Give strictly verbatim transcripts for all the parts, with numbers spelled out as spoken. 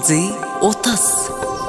Зэ утас.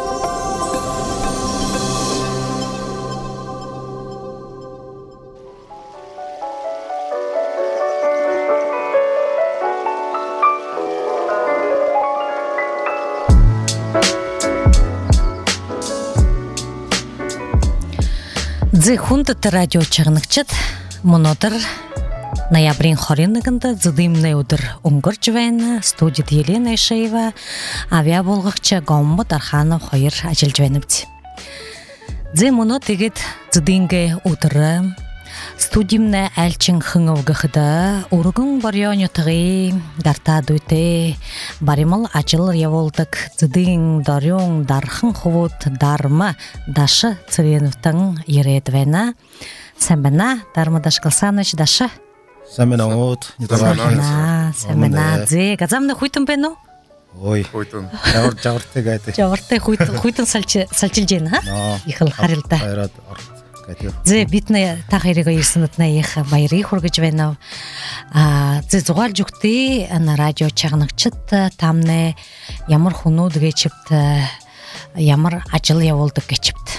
Зэ хүндэт радио чагнагчид мөнөдөр ноябрийн хориннэгт зэдимнэ өдөр өнгөрч байна. Студид Елена Ишеева, авиа болгогч Гомбод Арханов хоёр ажиллаж байна биз. Зэ мөнө тэгэд зэдингэ өдөр студимнэ айлчин хынгөвгөхдө өргөн борёнётгы дартаа дүтэ баримал ажил явуулдаг зэдин дорён дархан хувууд дарма дашы цэрэнвтэн ирээд байна. Сайн байна. Дарма дашгалсаныч дашы. Сайн байна уу? Сайн байна. Зэ газамна хуйтан байна уу? Ой. Хуйтан. Жавар жавартай гэдэг. Жавартай хуйтан хуйтан салж салжилж байна ха? Их л харилда. Баяраад гэдэг. Зэ биднэ та хоёрыг ирсэнэт нэх баярыг хүргэж байна. А зэ зугаалж өгтөө ана радио чагнагчид тамнэ ямар хүнүүд гэчвт ямар ажил явуулдаг гэчвт.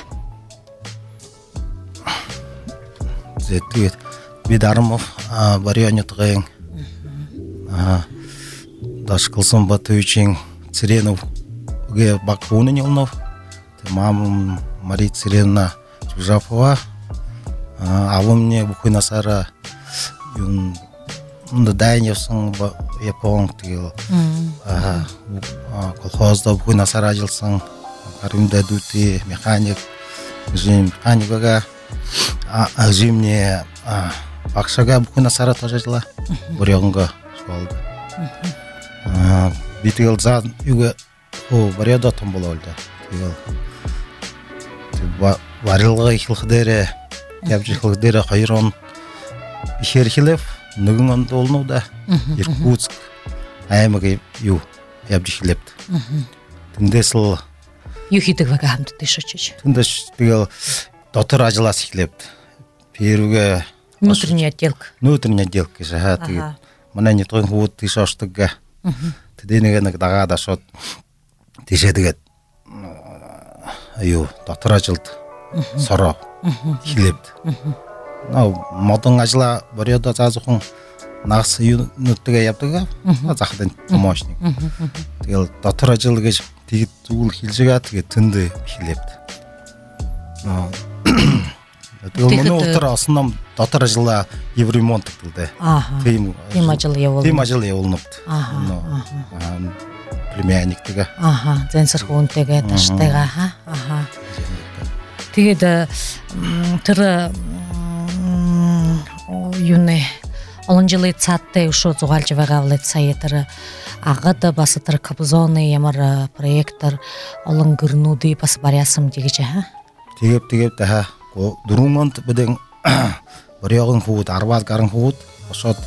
Зэ тэгээд бид Армов барионотгын а дашкалсан Батуйчин Церенов ге Бакунинов мам Мари Церена Жужапова а мне бухинасара юн дайневсан Япон тэгэл а колхозда бухинасара ажилласан гаримда дүүти механик жим механикага а зимне багшага бухинасара тажла борёнго болду а битгэл за юга о борёдо том бололду тэгэл варилга ихлэхдэрэ явжихлэхдэрэ хоёр он ихэрхлэв нэгэн онд болнуда Иркутск аймаг юу явжихлэвд тэндээс л юу хийдэг вэ хамтдаа шочиж тэндээс тэгэл дотор ажиллаас эхлэвд первое внутренний отделка внутренний отделка гэж хаа тэгээд манай нэгдүгээр хүүд тийш оршдог тэднийг нэг дагаад ашууд тийшээ тэгээд аюу дотор ажилд сороо эхлэвд наа модон ажла борёдо заазхан нагас юунуудтай явдаг захад помощник тэгэл дотор ажил гэж тэгэд зүгэл хэлжээгээ тэгээд тэнд эхлэвд наа тэгэл мөн утра основном дотор ажила евремонт гэдэг тийм тийм ажил явуул тийм ажил явуулнууд аа племянниктайгаа аха зэнсэр хүнтэйгээ таштайгаа ха аха тэгээд тэр юуне олон жилийн цааттай өшөө зугаалж байгаа бол сая тэр агад бас тэр кабзоны ямар проектор олон гэрнүүдийг бас барьяасан гэж ха тэгээд тэгээд ха дөрвөн онд бидэн борёгон хүүд арваад гарan хүүд босоод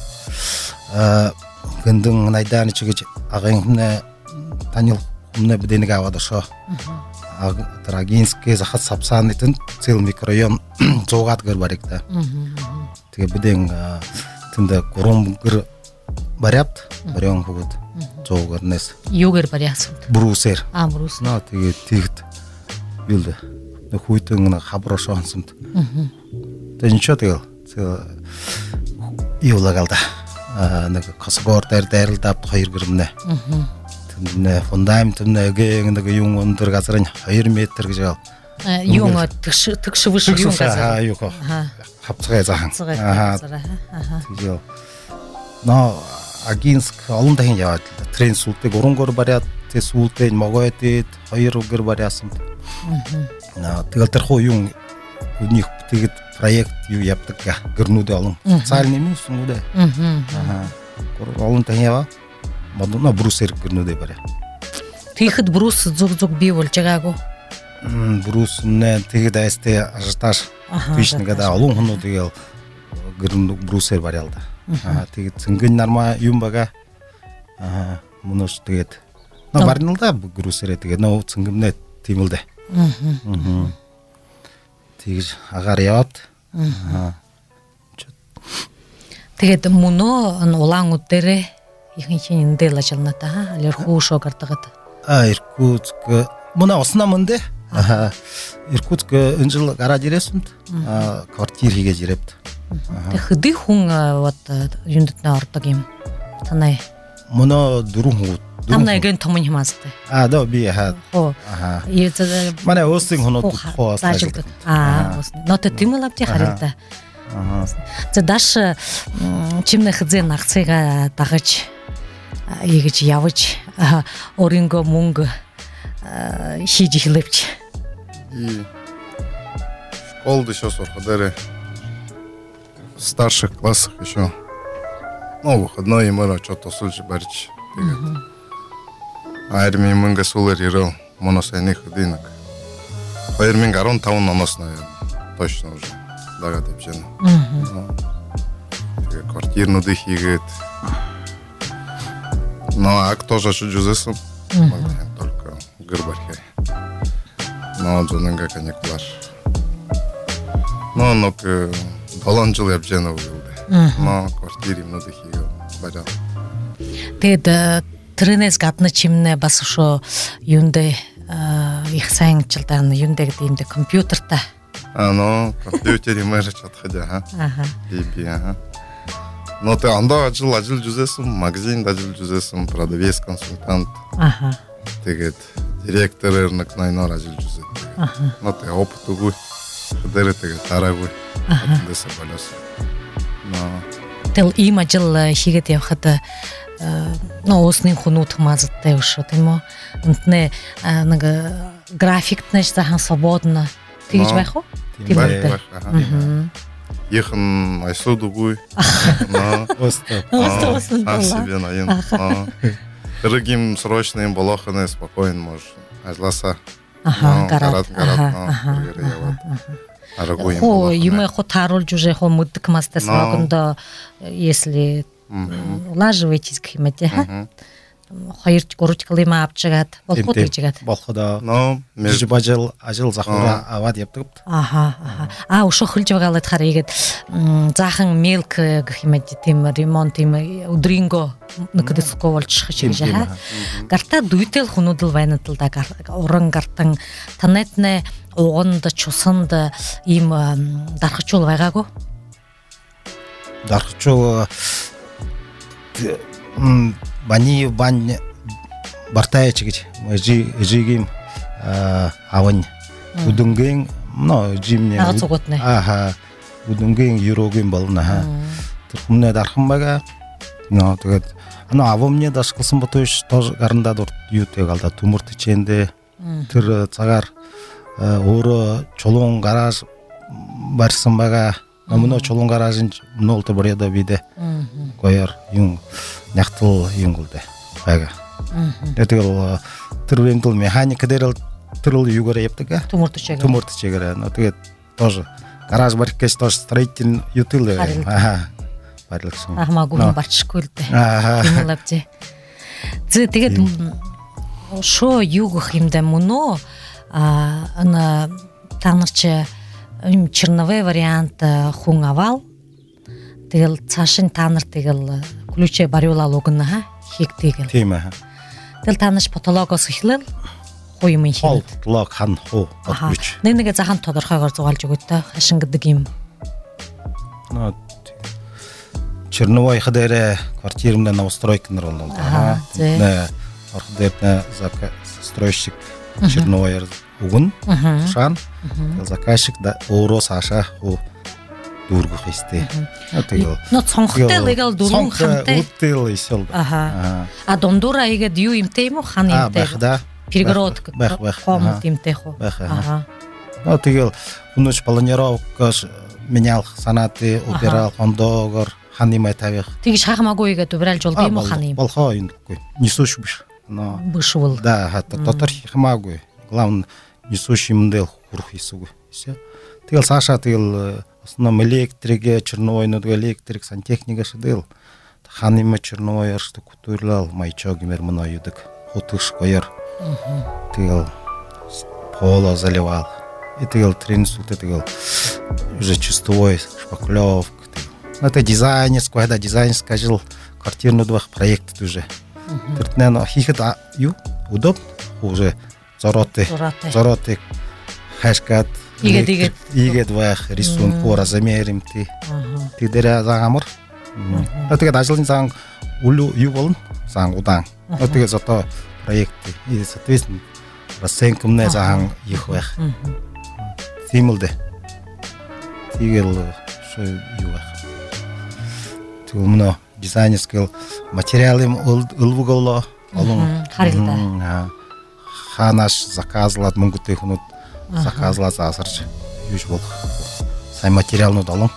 гэнэн найдааны ч гэж агын хүнэ танил хүнэ биднийг аваад өшөө Трагинские захад сапсаны тэнд цэл микрорайон зуугаад гэр баригда тэгээ бидэн тэнд гурван гэр бариад борён хүүд зуугарнаас юугэр барьяасан брусер а брус наа тэгээ тэгт юул нэг хүйтэн хаброо шоонсонд тэгээ ничего тэгэл юулагалда нэг косгоор дээр дайралдаад хоёр гэрмнэ нэ фундамент нэг нэг юм өндөр газар нь хоёр метр гэж юм тэгш тэгшвш юм газар юу хавцгаа заахан аа тэгээ но Агинск олон дахин яваад трен сүлдэг урангор бариад тэ сүлдээ могойд хоёр гэр бариасан аа тэгэл тэр хуу юм өднийх тэгээд проект юу явдаг гэрнүүдээ олон цаал нэмсэн үү аа олон дахин яваа модно брусер гэрнүүдээ барай. Тэгэхэд брус зүг зүг бий болж байгаагүй. Брус нэ тэгэд айстай ажташ биш нэгэд олон хүмүүс тэгэл гэрн брусер барьяал да. Аа тэгэд цэнгэн нарма юм бага. Аа мөнөс тэгэд на барнал да брусерээ тэгээд нөө цэнгэмнэ тийм л да. Аа. Тэгж агаар яваад. Аа. Тэгээд мөнөө улаан үдэрээ ихэнх нь эндэл ажиллана та алер хүүшөө гардагад А Иркутск мына основномунде. Аха. Иркутск энэ жыл гараад ирээсэнд квартир хийгээд ирээд. Тэг хэдий хүн вот юундд нэ ордог юм. Танай. Мона дөрвөн хүн. Танай гэн том юм аастай. А да би хаа. Аха. Яа манай өөсийн хүнүүд хоо ажилдаг. Аа, нот тимэлавти харилда. Аа. За даш чимнэ хзээ нагцыга дагаж ягж явж оринго мунг хийж эхлэвч. И школу еще сурхадere в старших классах еще. Ну, выходной им era что-то сульж барч. Армии мунга сулер ирел моносених динок. Фаерминг арон таун нанос, наверное, точно уже. Дага депчен. Квартирну дыхигет. Но а кто же чужезесом? Только гырбархе. Но джоненга каникулар. Но но к баланжил ябжена улды. Но квартире ну дыхиге баря. Тэд тренес гадна чимнэ бас шо юндэ их сайн жилдан юндэ гэдэг юм дэ компьютерта. А ну компьютере мэрч отходя, ха. Ага. Би ага. Но ты анда ажил ажил жүзесің, магазин ажил жүзесің, продавец консультант. Ага. Тэгээд директор на кнайнор ажил жүзет. Ага. Но ты опыт угу. Хадere тэгээд тарагу. Ага. Дэсэ балас. Но тэл им ажил хийгээд явхад но осны хунут мазтай ушо тэмо. Энтнэ нэг графиктнэж захан свободно. Тэгж байх уу? Тийм байх. Ага. Ехен айсудугуй. На Оста. А себе наен. Дорогим срочным болоханы спокойно можешь. Ажласа. Ага, гарат. Ага. Арагуй. Хо, юме хо таруулж уже хо муддык мастер срокондо если улаживаетесь к химате. Хоёр гурван километр авчигаад болоход гэжгээд болохоо но меж бажил ажил захура аваад явдаг. Аха аха. А ушо хөлж байгаалаад хараа игээд заахан мелк гэх юм тийм ремонт тийм өдринго нэгэдэсгүй болчих шиг жаа. Гарта дүйтэл хүнүүдэл байнад л да уран гартан танайтнэ уганд чусанд ийм дархачул байгаагүй. Дархачул бани бань бартаяч гэж жи жигим аван үдүнгийн но жимне аха үдүнгийн юрогийн болно ха тэр хүмүүнээ дархан байгаа но тэгээд ано авомне дашгалсан ботош тож гарандаа дурт юутэй галда төмөрт чэндэ тэр цагаар өөрөө чулуун гараж барьсан байгаа. Өмнө чулуун гаражин нуултар барьяда бидэ гоёр юм нягтал юм гулдэ байгаа. Тэгээд тэр вендл механик дээр тэр юугаар явдаг. Төмөрт чигээр. Төмөрт чигээр. Но тэгээд тоже гараж барьж тоже строитель ютил аа барьлагсан. Ахмаагүй барчгүй л дээ. Тийм л авчи. Зэ тэгээд шо юу гэх юм да мөнөө а ана танарч им черновой вариант хүн авал тэгэл цаашин та нар тэгэл ключээ бариулаад өгнө хийг тэгэл. Тийм аа. Тэгэл та нар потологоос эхлэл хуу юм хийх. Потолог хан хуу бодвч. Нэг нэг захан тодорхойгоор зугаалж өгөөд та хашин гэдэг юм. Но черновой хадэрэ квартирная новостройка нэрвэн аа. Нэ орхдэрнэ застройщик черновой өгөн шан заказчик да өөрөө саашаа хуу дүүргэх хэвчтэй. Тэгэл. Но цонхтой легал дөрвөн хантай. Үтэл исэл. Аха. А дондура игээд юу юмтэй юм уу хан юмтэй. Перегородка. Комнат юмтэй хуу. Аха. Но тэгэл өнөөч планировка менял санааты убирал хондогоор хан юм тавих. Тэгж хахмаагүй игээд убиралж болд юм уу хан юм. Болохоо юмгүй. Несуш биш. Но бышвал. Да, хата дотор хямаагүй. Главное несущий модель хурх хийсгүй. Тэгэл цаашаа тэгэл основном электрике, черновойнууд электрик, сантехника шидэл. Ханым черновой аршдаг кутурлал маячоо гэмээр мөн аюудаг. Хутгш гоёр. Тэгэл поло заливал. И тэгэл тренсулт тэгэл уже чистовой шпаклевка. Это дизайнерская, да, дизайнерская жил квартирный двох проект уже. Тэртнээ хийхэд юу удобно. уже зороотыг зороотыг хайшгаад игээд игээд байх рисунок по размеримтэй тэгдэрэ заамар тэгээд ажлын зан үл юу болно зан удаан тэгээд одоо проект и соответственно расценкомны зан их байх тийм л дээ тэгэл юу байх түмнө дизайнерскил материалым ылвуголо олон харилда ханаш заказлаад мөнгөтэй хүмүүс заказлаад асарч юуш болох сайн материалнууд олон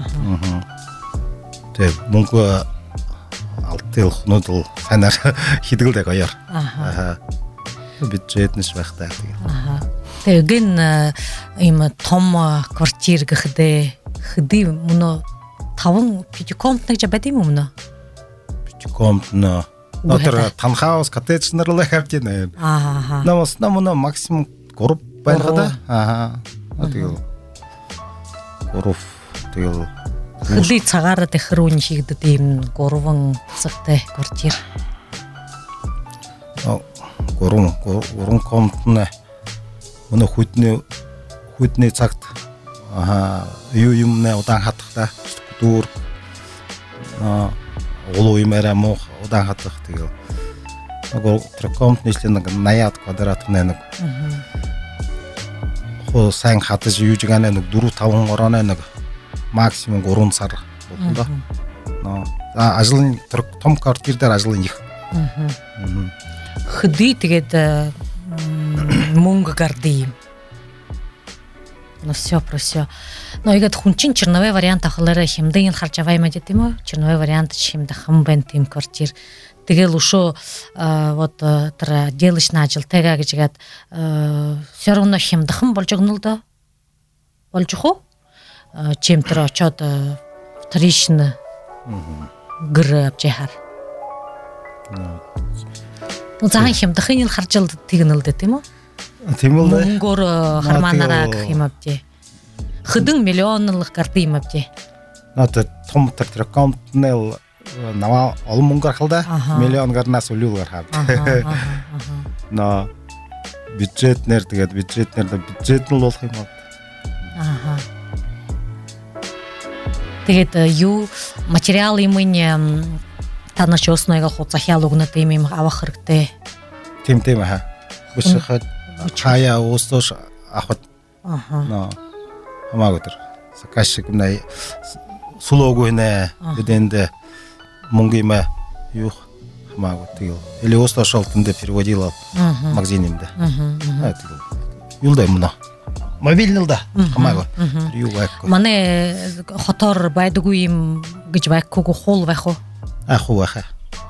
тэг мөнгө алтел хүмүүс л санаар хидгэлдэг гоёор аа бюджетнэс байхтай тэгээ гэн им том квартир гэхдээ хэдий мөнө таван пятикомнатных жа бадим өмнө пятикомнатна натра танхаус коттедж нар л хавж байна аа намас намна максимум гурав байна да аа тэгэл гурав тэгэл хэдий цагаараа тэхрүүн шигдэд ийм гурван цагтай квартир оо гурван гурван комнатна мөнө хүдний хүдний цагт аа юу юмнаа удаан хатахта дүүр а улуу юмараа муу удаан хатах тэгэл нөгөө трекомт нийслэн нэг восемьдесят квадратны нэг хоо сайн хатаж юуж ганаа нэг four five орооны нэг максимум three сар болно да. Ноо за ажлын том квартир дээр ажлын их. Хэдий тэгээд мөнгө гардий. Ну все про все. Но игээд хүн чинь черновой вариант ахлаараа хямдын харж аваа юм аа тийм үү? Черновой вариант хямдах хам бэн тийм квартир. Тэгэл ушо вот тэр делочный ажилтайгаа гэж игээд все равно хямдхан болж өгнө л доо. Болж уу? Чем тэр очоод вторично гэр авчихар. Ну заан хямдахын харж л тэгнэ л дээ тийм үү? Тийм үү? Мөнгөөр харманараа гэх юм авдээ. Хэдэн миллионлог гарды юм авдээ. Наад том трекомтнел нава олон мөнгө гаргал да. Миллион гарнаас үлүүл гаргаад. На бюджетнэр тэгээд бюджетнэр бюджет нь болох юм аа. Аха. Тэгээд юу материал юм нь танаач өснөйгөө хуцахяал өгнөд юм авах хэрэгтэй. Тийм тийм аа. Бушхад чая уустош ахад. Аха. На хамаагүй тэр сакашиг нэ сулоогүй нэ гэдэнд мөнгө юм юу хамаагүй тэгэл или уустош олтонд переводила магазин юм да. Аа тэгэл юул да юм нэ мобильный л да хамаагүй юу байхгүй. Манай хотоор байдаггүй юм гэж байхгүй хул байх уу? Ах уу ах.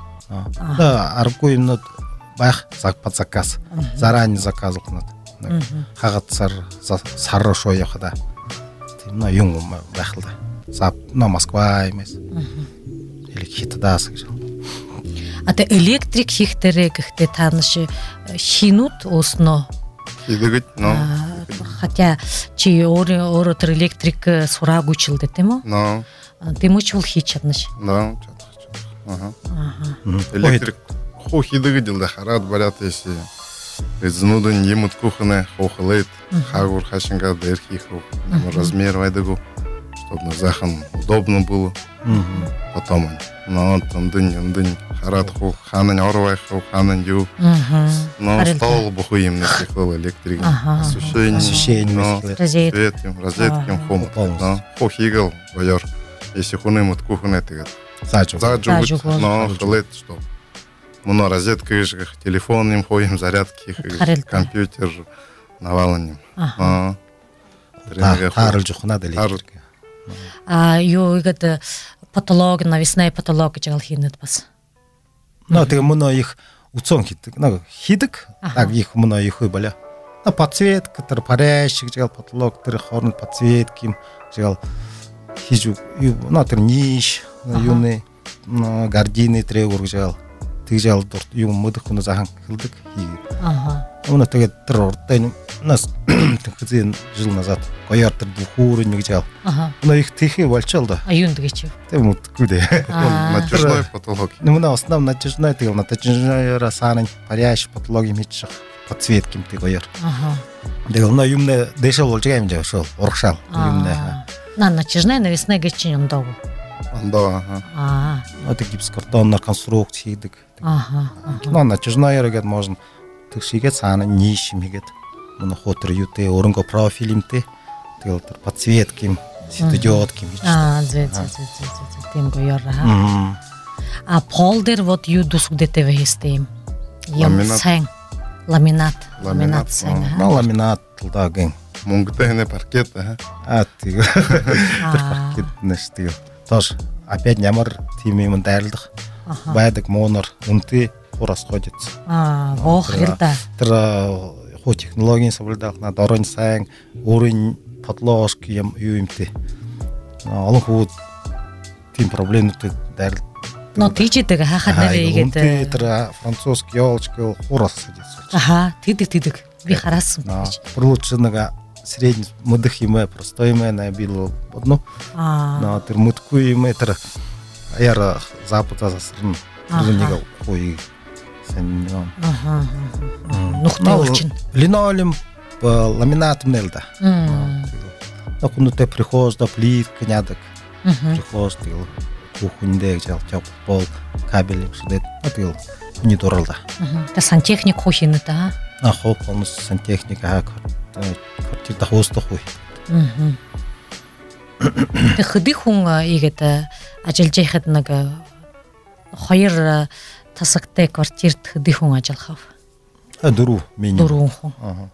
Аа аргагүй юмнууд байх заказ заранее заказлахнууд хагад сар сар шоо явах да. Тийм на юм байх л да. Сап на Москва юмээс. Или хитдаас гэж. А тэ электрик хийхтэрэ гэхдээ таанаш хинүүд уусноо. Хийдэгт нөө. Хотя чи өөр өөр тэр электрик сураагүй ч л дээ тийм үү? Нөө. Тийм ч бол хийж чаднаш. Нөө. Ага. Электрик хоо хийдэгт л да хараад барят если изнудын юмд кухне хохлейт хагур хашинга дэрхиху размер вайдагу чтобы на захан удобно было. Потом но там дынь дынь хараад ху ханан орвай ху ханан ю. Но стол бухуим на сихло электрик. Освещение, освещение, свет, розетки, хом. Но хо хигал байор. Если хунем от кухне тегат. Заджу. Заджу. Но хлет что. Мно розетка ишгах, телефон им ходим, зарядки, компьютер наваланим. А. Харалж ухнаад электрик. А юу игээд потолог навесная потолог гэж гал хийнэд бас. Но тэг мно их уцон хийдэг. Нэг хийдэг. Так их мно их байла. На подсветка тэр парящ гэж гал потолог тэр хооронд подсветки юм гэж гал хийж юу на тэр ниш юуны гардины трэгүр гэж гал тэгж ал дурт юм мөдөх хүн захан хэлдэг хийгээ. Аха. Өнөө тэгээд тэр урдтай нас тэгхзэн жил назад гоёор тэр бүхүүр нэг жаал. Аха. Өнөө их тэхээ болчаал да. А юунд гэж юу? Тэг мэдгүй дээ. Натяжной потолок. Нэмнэ основной натяжной тэгэл натяжнойра сааны парящ потолог юм хийж шах. подсветкимтэй гоёор. Аха. Тэгэл на юмнэ дэшэл болж байгаа юм жаа шул урагшаал юмнэ. На начижнаа навесна гэж юм доо. Ондоо аа. Аа. Одоо гипскартоноор конструкц хийдэг. Аха. Но начижнаа яриад можно тэгшигээ цаана ниш юм хийгээд мөн хотер юутэй өрөнгө профиль юмтэй тэгэл тэр подсветким светодиод гим гэж. Аа зэ зэ зэ зэ тийм гоёор аа. А пол дээр вот юу дусгдэтэй вэстэм. Юм сайн ламинат ламинат сайн. На ламинат талдагийн мөнгөтэй хэнэ паркет аа. А тийм. Тэр паркет нэш тийм. Тож опять ямар тийм юм дайрлах байдаг муунар үнтэй хураас ходит. Аа гоох хэрдэ. Тэр хуу технологийн сувлдаах на дорын сайн өөрийн подлоош юм юу юмтэй. Олон хүү тийм проблемтэй дайрал. Но тийчдэг хаахад нэрээ игээд тэр французск ёолчгүй хураас ходит. Аха тэдэг тэдэг би хараасан гэж. Прууч нэг средний мудах юм ээ простой юм ээ набил бодно. Аа. Но тэр мудгүй юм ээ тэр яар западаас асрна. Тэр нэг хүй сэн. Аха. Нухтай болчин. Линолеум ламинат мэлда. Но кунутэй прихож да плитка нядаг. Прихож тэгэл кухняндээ гэж явж бол кабель шидэд тэгэл хүний дурлаа. Та сантехник хухинэ та. А хоо помс сантехник аа квартирда хоостох уу. Мм. Тэг хөдий хүн игээд ажиллаж байхад нэг хоёр тасагтай квартирт хөдий хүн ажиллах. А дөрөв миний. Дөрөв хүн. Аа.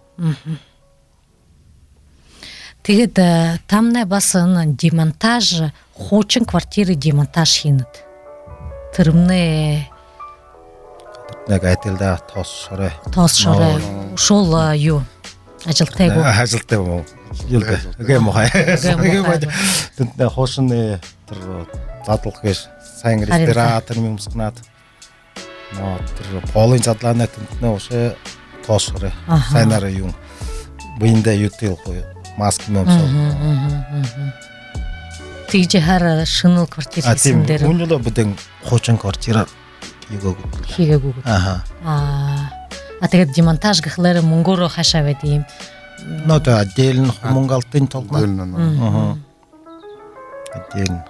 Тэгээд тамна бас демонтаж хуучин квартиры демонтаж хийнэд. Тэрмнээ нэг айталда тоос шорой. Тоос шорой. Шул юу ажилтайгуу. Ажилтай юм уу? Юугаа. Гэм мохай. Тэнд хоошны тэр задлах гэж сайн ресторатор юм өмсгнаад. Ноо тэр полын задлаанаа тэнд нэ ушээ тоос шорой. Сайнаар юм. Биндэ юутэл гоё. Маск мөмсөн. Тийж хар шинэл квартир хийсэн дээр. Үнэлээ бүдэн хуучин квартираар хийгээгүй. Хийгээгүй. Аха. Аа. А тэгээд демонтаж гэхлээр мөнгөөрөө хашаа байд юм. Ното отдельно мөнгалтын толгой. Аха. Отдельно.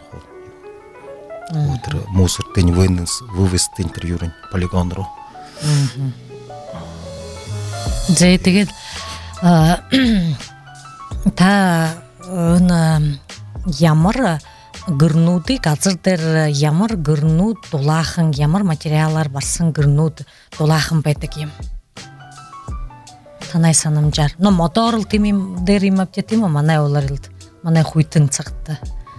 Утро мусортын вынес вывести интерьерын полигон руу. Зэ тэгээд та н ямар гэрнүүдийг газар дээр ямар гэрнүүд дулаахан ямар материалаар барсан гэрнүүд дулаахан байдаг юм. Танай санамжаар. Но мотор л тийм юм дээр юм авч тийм үү манай улаар л манай хүйтэн цагт.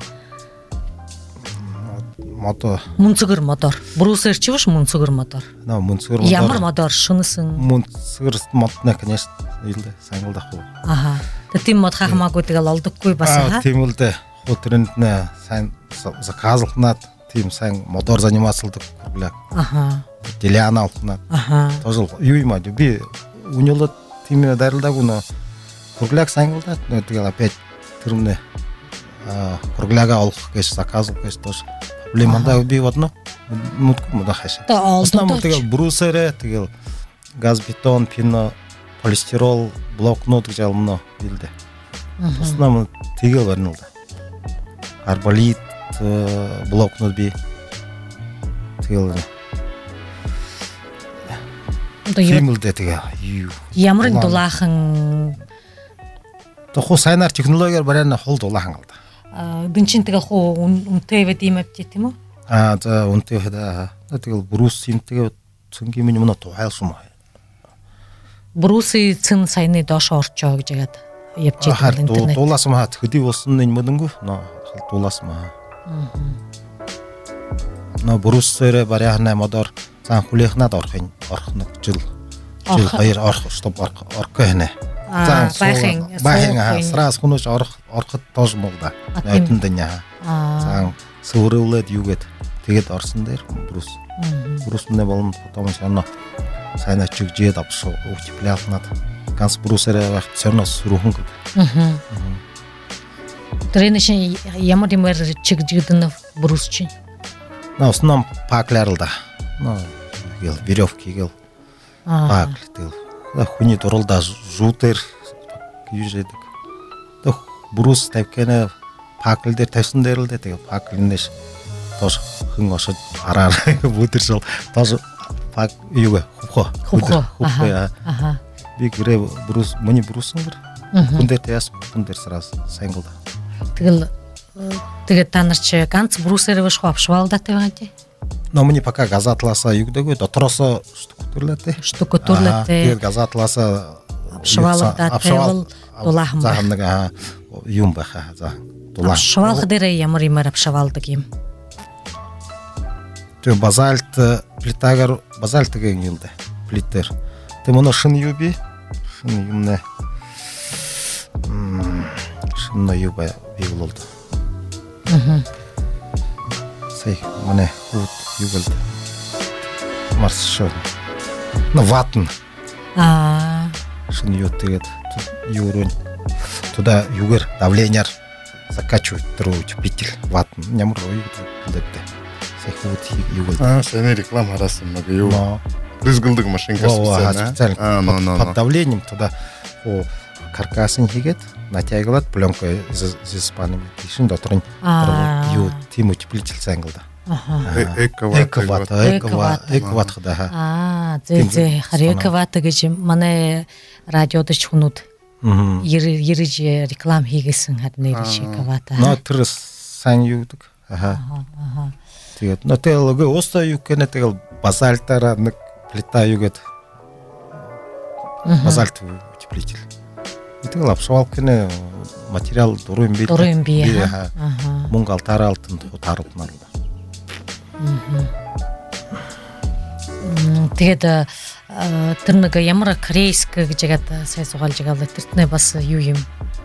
Мотор. Мөнцгөр мотор. Брусер ч биш мөнцгөр мотор. На мөнцгөр мотор. Ямар мотор шүнсэн. Мөнцгөр мотна конечно илдэ сангилдах уу. Аха. Тийм мод хахмаагүй тэгэл олдоггүй бас аа. Тийм л дээ. Хотрэнд нэ сайн заказлахнаад тийм сайн мотор занимаасалдаг хүрглээ. Аха. Делиана алхнаад. Аха. Тожил юу юм аа би үнэлээд тийм дарилдаагүй нөө хүрглээ сангилдаад тэгэл опять тэрмнэ аа хүрглээгээ олох гэж заказлах гэж тож проблеманда би бодно. Нүдгүй мод хашаа. Основном тэгэл брусерэ тэгэл газ бетон пино полистирол блокнот гэж алмно билдэ. Основном тэгэл барна л да. Арболит блокнот би тэгэл Тимэлдэ тэгээ юу ямар дулаахан тохоо сайнаар технологиор барайна хол дулаахан л да. Аа дэн чин тэгээ хуу үнтэй байд юм авч тийм үү? Аа за үнтэй хада тэгэл брус юм тэгээ цэнгийн минь мөн тухайлсан маа. Бруси цэн саяны доош орчоо гэж яагаад явж байгаа интернет. Дуулаас маа хөдий болсон энэ мөнгөө нөө дуулаас маа. Аа. Но брусээр барайхна модор цаан хүлэхнад орохын орох нэг жил жил хоёр орох стоп орох орох хэнэ. За байхын байхын сраас хүнөж орох ороход тоош мол да. Айтан дэня. Цаан сүрүүлээд юугээд тэгээд орсон дээр брус. Брус мэ болон потом шано сайн ачигжээд авсан утепляхнад ганц брусерээ байх цорноос сүрүүхэн. Аа. Тренишин ямар ямар чигжигдэн брус чинь. На основном паклер л да. Ну, гэл веревки гэл пакл тэгэл хүний дуралда жуу дээр гэж яадаг. Тэг брус тавькана пакл дээр тавьсан дээр л дээ. Тэгээ паклнээс тоош хэн осод араар бүдэршэл тоош пак юу хөхөө хөхөө аа би гэрээ брус миний брусын гэр хүн дээр таяас хүн дээр сараас сангал. Тэгэл тэгээ та нар чи ганц брусээр биш авшвалдатай байгаа тий. Но миний пока газатлаасаа югдэггүй дотроосоо штуктурлаатай. Штуктурлаатай. Тэгээд газатлаасаа авшвалдатай бол дулаахан баг. За нэг юм баха. За дулаан. Авшвалх дээр ямар юмар авшвалдаг юм. Тэгээ базальт плитагаар базальт гэх юм да. Плитер. Тэгээ моно шин юу би? Шин юм нэ. Мм шин юу ба би болд. Мм. Сэй моне хут югэл. Марс шо. На ватн. Аа. Шин юу тэгээд юурын туда югэр давлениер закачивать труть петель ватн. Ямар юу гэдэг. Сэй хут югэл. Аа, сэний реклама харасан много юу. Рызгылдаг машинка специально. Под давлением туда о каркасын хийгээд натяглаад пленкой зиспаныг тийшин дотор нь юу тийм утеплитель ангилда. Аха. Эковат, эковат, эковат хадаа. Аа, зэ зэ харьяковат гэж манай радиод ч хүнүүд ерж реклам хийгээсэн харин нэрш эковат. Но тэр сайн юу гэдэг. Аха. Аха. Тэгээд нөтэлгээ уусаа юу гэнэ тэгэл базальтаараа нэг плита югээд базальт утеплитель. Тэгэл авшвалкны материал дуруу юм бий. Дуруу юм бий. Аха. Мөнгө алтараа алтанд тааралдмаар. Тэгээд тэр нэг ямар крейск гэж ягаад сая сугаалж байгаа тэртнээ бас юу юм?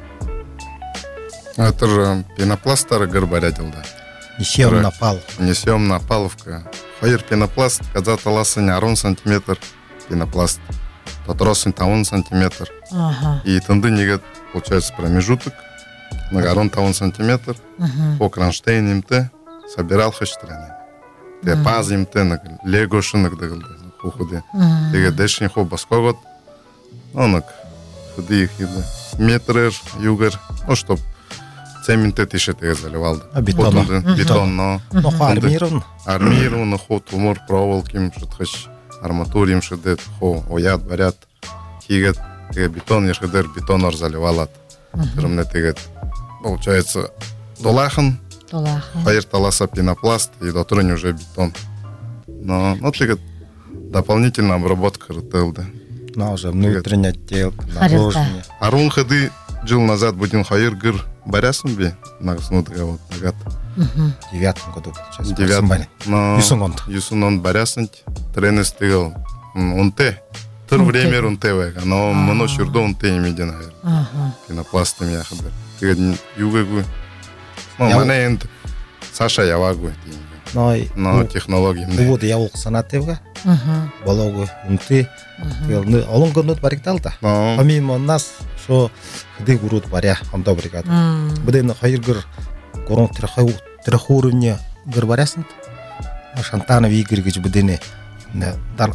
Тэр пенопластаар гэр барядалда. Несем на пал. Несем на паловка. Хоёр пенопласт газа таласын десять сантиметр пенопласт. Дотросын пять сантиметр. Ага. И тынды неге получается промежуток на десять сантиметр. По кронштейним-то собирал хэштраны. Те пазим-то на лего шинок дагылды. Хуходы. Теге дэшин хо баскогот. Онок ходы их еды. Метрер, югер. Ну чтоб цементет еще теге заливал. А бетон? Бетон, но. Ну армирован. Армирован, ход умор проволоким, что хочешь. Арматурим шедет, хо оят барят. Хигет. Теге бетон ешедер бетонор заливалат. Термне теге. Получается долахан. Долахан. Хайр таласа пенопласт и дотрунь уже бетон. Но, ну, теге дополнительная обработка ртелда. Но уже внутренняя отделка, наружная. Арун ходы жил назад будем хайр гыр барясын би нагснутыга вот нагат. В девятом году получается. В девятом. Но Юсунгонд. Юсунгонд барясын тренер стигал. Он те. Тыр время он те вега. Но моно шурдо он те имеди наверное. Пенопластами я хадер. Теге югегу. Ну, мане энд Саша явагу. Но технологии. Вот я волк санатевга. Бологу унты. Тэгэл олон гонод баригдал да. Помимо нас шо хэдэг гүрүүд баря ондоо бригад. Бидэн хоёр гэр гурван тэрхүү тэрхүүрний гэр барясанд Шантана вигэр гэж бидэн дар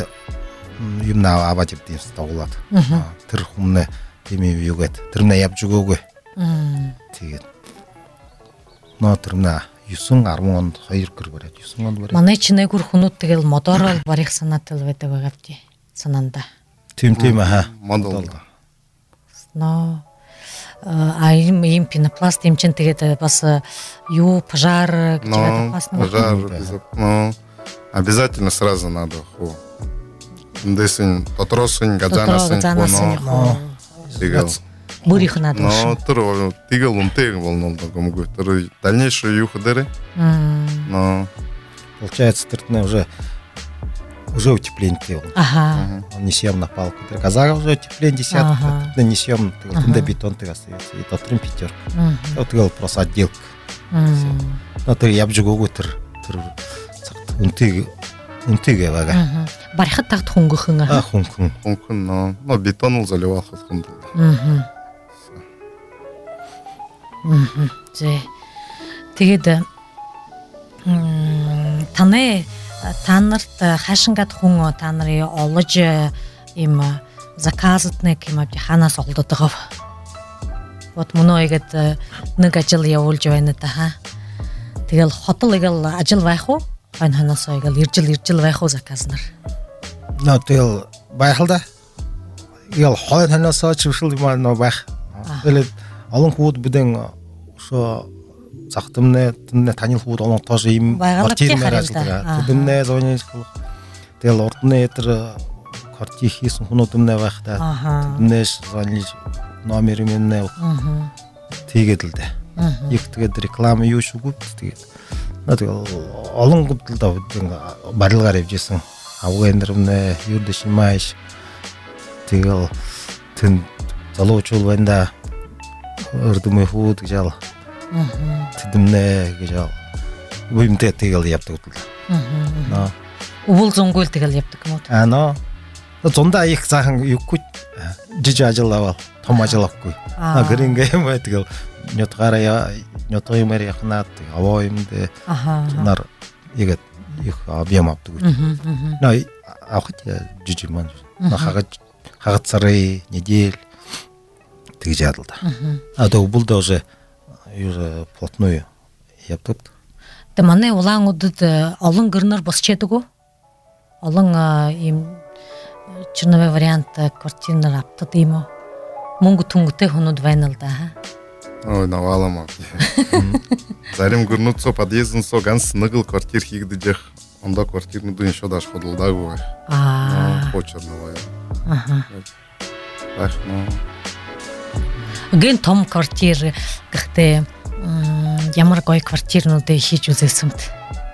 юм наа аваад ивдэм стоолаад. Тэр хүмнэ тийм юугээд тэрнээ явж өгөөгүй. Тэгээд ноо тэрнээ девять десять онд хоёр гэр бариад девять онд бариад. Манай ч нэг гүр хүнүүд тэгэл модорол барих санаатай байдаг байгаа тий. Санаанда. Тийм тийм аа. Модол. Но а им им пенопласт им чин тэгээд бас юу пожар гэж опасно. Пожар. Ну, обязательно сразу надо хо. Дэсэн дотросын газанасын хо. Тэгэл Бурих надо. Но тэр тэгэл унтэг болнолдог юмгүй. Тэр дальнейшую юу ходеры. Но получается тэртнэ уже уже утепление. Ага. Несем на палку. Тэр газага уже утепление десятка. Ага. Несем, тогда бетон ты остается. И тотрим пятерка. Вот тэгэл просто отделка. Но тэр явж өгөөгүй тэр тэр унтыг унтыг яваага. Барихад тагт хөнгөхөн аа. Хөнгөн. Хөнгөн но но бетон заливал хөнгөн. Мм. Мм. Зэ. Тэгээд таны та нарт хаашингаад хүн та нарын олж ийм заказытны кемапти ханас олдотогов. Вот многоет нэг ажил явуулж байна та ха. Тэгэл хотол игэл ажил байх уу? Хан ханас игэл иржил иржил байх уу заказнар. Нөө тэгэл байхалда. Игэл хойд ханас чившил юм нөө байх. Тэгэл олон хүүд бүдэн шо захтымны тэнэ танил хүүд олон тоош им квартирээр ажилладаг. Тэнэ зооны тэгэл урдны этэр квартир хийсэн хүмүүс өмнө байх та. Тэнэ зооны номер минь тэгээд л дээ. Их тэгээд реклама юу шүгүүд тэгээд тэгэл олон гүдэлд барилгаар явжсэн. Авгын нэрмнэ юрдэш маш тэгэл тэн залуучул байна. Өрдөмөө хүүд гэж ал. Тэдэмнэ гэж ал. Үемдээ тэгэл явдаг л. Аа. Уул зөнгөл тэгэл явдаг юм уу? Аа нөө. Зундаа их заахан юугүй жиж ажиллавал том ажиллахгүй. Аа гэрингээ юм бай тэгэл нётгараа нётгой мэр яхнаад аваа юм дэ. Нар игэт их объем авдаг. Нөө авахт жиж маань. Хагад хагад сарын недель тэгж яадал да. А то булда уже уже плотную явдаг. Тэ манай улаангуудад олон гэрнэр босч яадаг уу? Олон ийм черновой вариант квартирнэр автад юм уу? Мөнгө түнгтэй хүмүүс байна л да. Ой, навалам. Зарим гэрнүүд со подъездын со ганц нэгэл квартир хийгдэж онда квартирнуудын еще даже ходулдаагүй. Аа. Почерновая. Аха. Ах, ну. Ген том квартир гэхдээ ямар гоё квартирнуудыг хийж үзсэн мэт.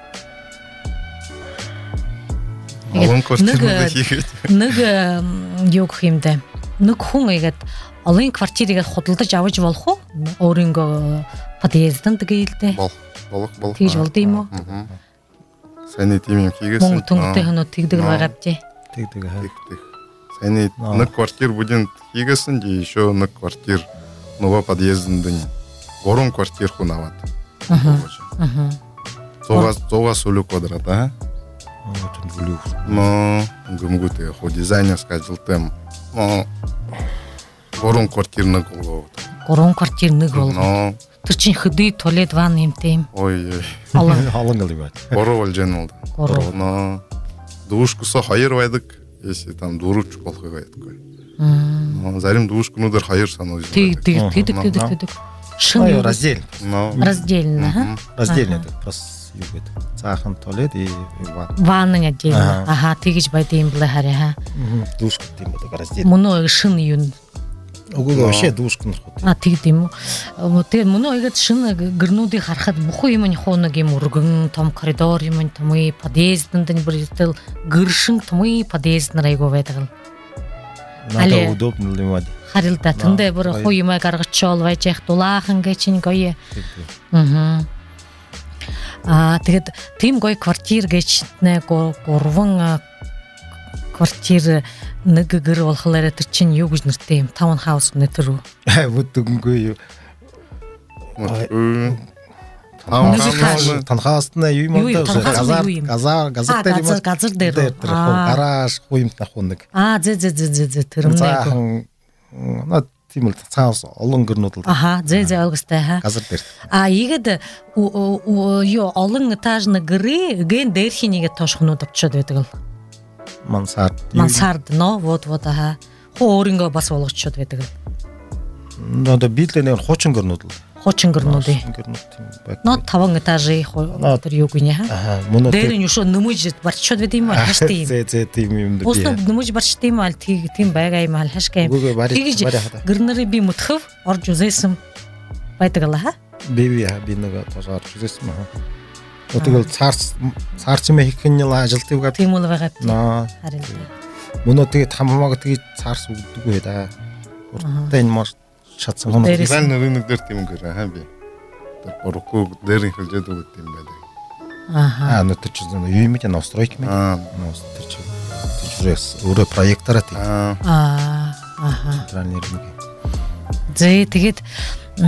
Олон квартирнуудыг хийгээд нэг юу гэх юм бэ? Нэг хүн игээд олон квартирыг худалдаж авч болох уу? Өөрөнгөө подъезданд гэлдэ. Бол, болох болох. Хийж болд юм уу? Сайн тийм юм хийгээсэн. Мөнгө түнтэй хөнөө тэгдэг байгаа бчээ. Тэгдэг хаа. Сайн нэг квартир будет хийгээсэн ди еще нэг квартир нового подъездын гурван квартир хүн аваад. Аа. Зугаас зугаас үлэг квадрат аа. Но гүмгүтэй хоо дизайнерская ажилтай. Но гурван квартир нэг болоо. Гурван квартир нэг болоо. Тэр чинь хөдий туалет ван юмтай юм. Ой. Олон олон л юм. Гурван болж байна уу? Гурван. Но душкусо хоёр байдаг. Если там дөрөвч болох байдаггүй. Мм. Зарим душкнуудаар хоёр санаа. Тэг тэг тэг тэг тэг. Шин раздельно. Раздельно, раздельно. Просто юу гэдэг. Цаахан туалет и ванна. Ванна отдельно. Ага, тэгж байд юм бла хараа. Душк тийм байдаг раздельно. Мөнөө шин юм. Уггүй вообще душк нөх. А тэгд юм уу? Тэр мөнөө игээд шин гэрнүүдийг харахад бүхэн юм хуу нэг юм өргөн том коридор юм том и подъезданд бүртэл гэршин том и подъезд нар айгуу байдаг. Надад удобно юм аа. Харилда тэндээ бүр хуу юм гаргачаал байж яах дулаахан гэж чинь гоё. Аа. Аа тэгэд тийм гоё квартир гэж нэ гурван квартир нэг гэр болохлаарэ тэр чинь юу гэж нэртэй юм? Таун хаус нэ тэр үү? Бүдгэнгүй юу. Таун танхааст на юу юм даа газар газар газар дээр юм газар дээр гараж хуймт нахуу нэг. Аа зэ зэ зэ зэ тэр нэг. Наа тийм л цаас олон гэрнүүд л. Аха зэ зэ ойлгостой хаа. Газар дээр. А игээд юу олон этажны гэрээ ген дээрхийнийгээ тоошхнууд авчиад байдаг л. Мансард. Мансард но вот вот аха. Хуу өөрөнгөө бас болгочод байдаг. Но да бидлэнэ хуучин гэрнүүд л. Хуучин гэрнүүд ээ. Гэрнүүд тийм баг. Но таван этажийн тэр юу гинэ хаа. Аха. Мөнөө дээр нь юу шо нөмөж барччод байд юм аа хаштай юм. Зэ зэ тийм юм даа. Ууснаа нөмөж барчтай юм аа тийм байгаа юм аа хашгаа юм. Тэгж гэрнэрээ би мөтхөв орж үзээсэн байдаг л хаа. Би би би нэг тоо орж үзээсэн маа. Тэгэл цаарч цаарч юм хийх нь л ажилтдаг гэдэг. Тийм үл байгаа. Харин. Мөнөө тэгээд хамаагаа тэгээд цаарс өгдөггүй да. Урттай энэ мөр шатсан хүмүүс. Сайн нэг дээр тийм гэрээ хаа би. Тэр борхгүй дээр хэлжээд өгд юм байдаг. Аха. А нөтөр чи юу юм бэ? Настройки юм. Аа, нөтөр чи. Тэжрээс өөрөө проектороо тийм. Аа. Аха. Тренер нэг. Зэ тэгээд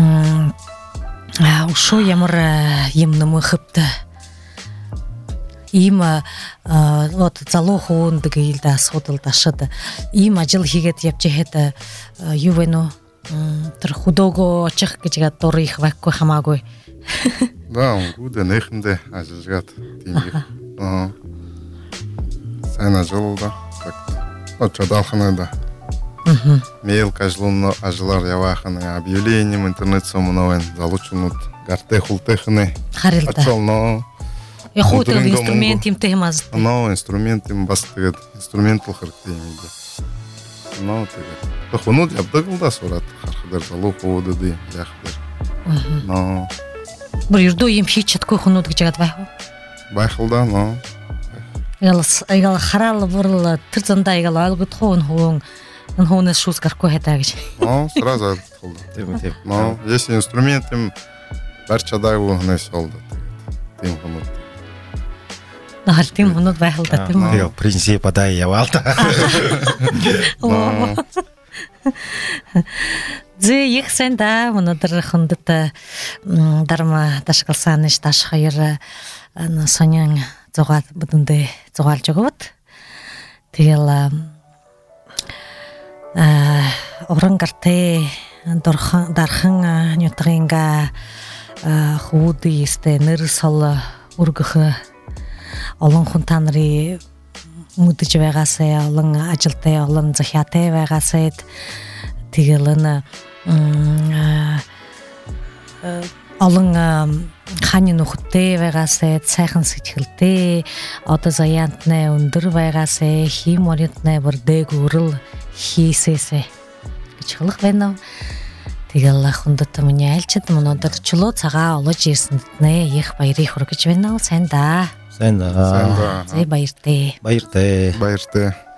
аа ушуу ямар юм нэмэхвт ийм вот залуу хүн дэгээл да асуудал дашад ийм ажил хийгээд явж ихэд юу вэ нөө тэр хөдөөгөө очих гэж гадуур их байхгүй хамаагүй. Да, гүдэ нэхэндээ ажиллагаад тийм их. Аа. Сайн ажиллаа. Так. Очодалхана да. Мхм. Мелко ажлын ажлаар яваахан объявление интернет сумнавэн залуучнууд гартай хултайхны харилда. Яг хөө тэр инструмент юмтай юм аз. Ноо инструмент юм бас тэгээд инструментал хэрэгтэй юм дээ. Ноо тэгээд хөнөд явдаг л да сураад харах дээр залуу хөөдөд яах вэ? Ноо. Бүр юрдөө юм хийж чадахгүй хөнөд гэж яагаад байх вэ? Байх л да ноо. Ялс аяга хараал бүр тэр зандаа аяга ойлгодох нь хүн энэ хүнээс шүүс гарахгүй хадаа гэж. Ноо сразу ойлгох. Тийм тийм. Ноо если инструмент юм барь чадаагүй хүнээс олд. Тийм хөнөд. Наар тийм хөнөд байх л да тийм үү? Тэгээ принцип адаа яваал та. Зэ их сайн да өнөөдөр хөндөд дарма дашгалсан нэш даш хоёр сонян зугаад бүдэндээ зугаалж өгөөд. Тэгэл а орон гартай дорхан дархан нютгинга хууди сте нэр сол өргөх олон хүн та нарын мүдэж байгаасаа олон ажилтай олон захиатай байгаасаа тэгэл энэ олон хааны нөхөдтэй байгаасаа сайхан сэтгэлтэй одоо заяантны өндөр байгаасаа хим оритны бүрдэг үрэл хийсээсэ гэж хэлэх байна. Тэгэл хүндэт миний айлчид өнөөдөр чулуу цагаа олж ирсэнд нэ их баярыг хүргэж байна. Сайн да. Сайн да. Зэ баяртай. Баяртай. Баяртай.